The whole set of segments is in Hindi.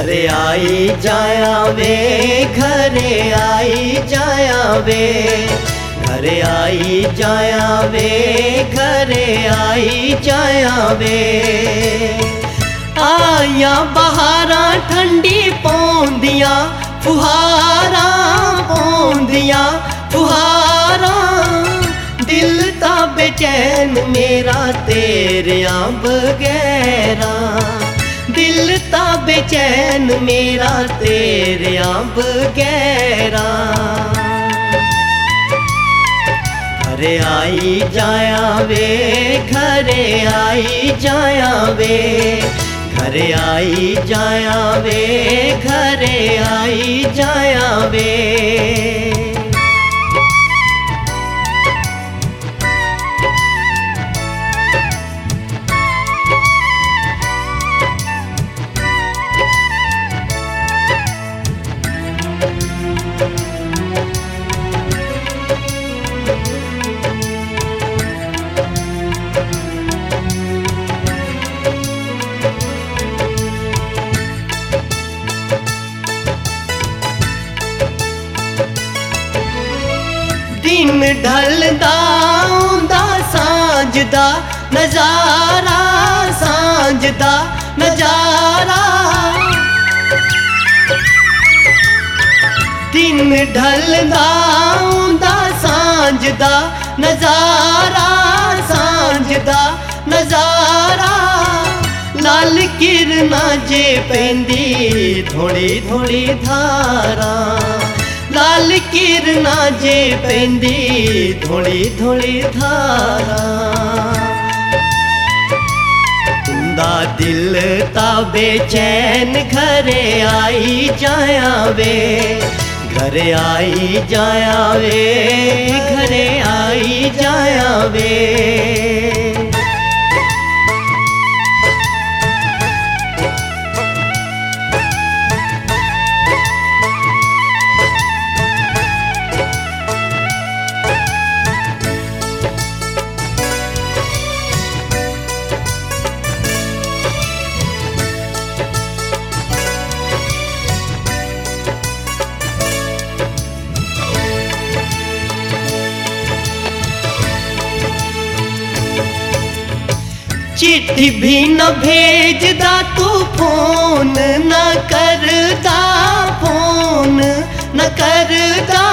घरे आई जाया वे, घरे आई जाया वे, घरे आई जाया वे, घरे आई जाया वे। आया बहारां ठंडी पौंदियां, फुहारां पौंदियां फुहारां, दिल ता बेचैन मेरा तेरियां बगैरा, दिल ता बेचैन मेरा तेरियां बगैरा। घरे आई जाया वे, घरे आई जाया वे, घरे आई जाया वे, घरे आई जाया वे। दिन ढलदा आउंदा सांझ दा नजारा, सांझ दा नजारा। दिन ढलदा आउंदा सांझ दा नजारा, सांझ दा नजारा। लाल किरना जे पैंदी थोड़ी थोड़ी धारा, लाल किरना जे पैंदी थोड़ी थोड़ी धारा। तुंदा दिल ता बेचैन घरे आई जाया वे, घरे आई जाया वे, घरे आई जाया वे। चिट्ठी भी न भेजदा तू, फोन न करदा, फोन न करदा।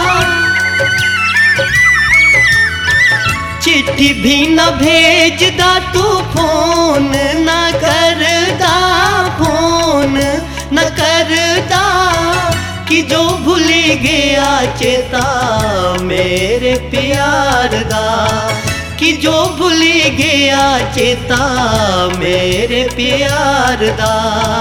चिट्ठी भी न भेजदा तू, फोन न करदा, फोन न करदा। कि जो भूली गया चेता मेरे प्यार दा, कि जो भूली गया चेता मेरे प्यार दा।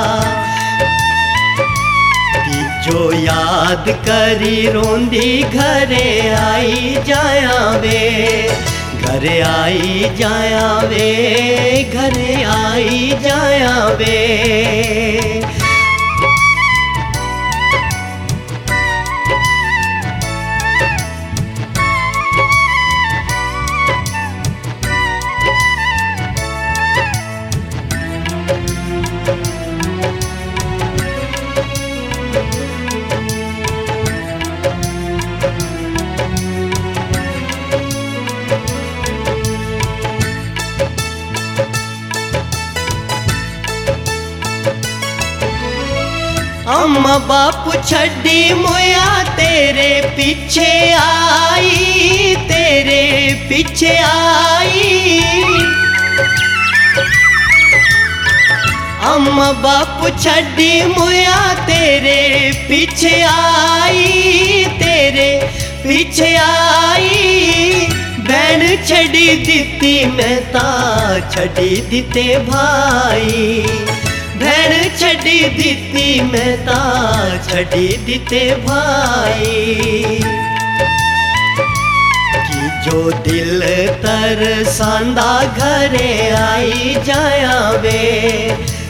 कि जो याद करी रोंदी घरे आई जाया वे, घरे आई जाया वे, घरे आई जाया वे। अम्मा बापू छड़ी मोया तेरे पीछे आई, तेरे पीछे आई। अम्मा बापू छड़ी मोया तेरे पीछे आई, तेरे पीछे आई। भैन छड़ी दिती मैं ता छड़ी दिते भाई, भैन छड़ी दिती मैं ता छड़ी दिते भाई। कि जो दिल तरसांदा घरे आई जाया वे,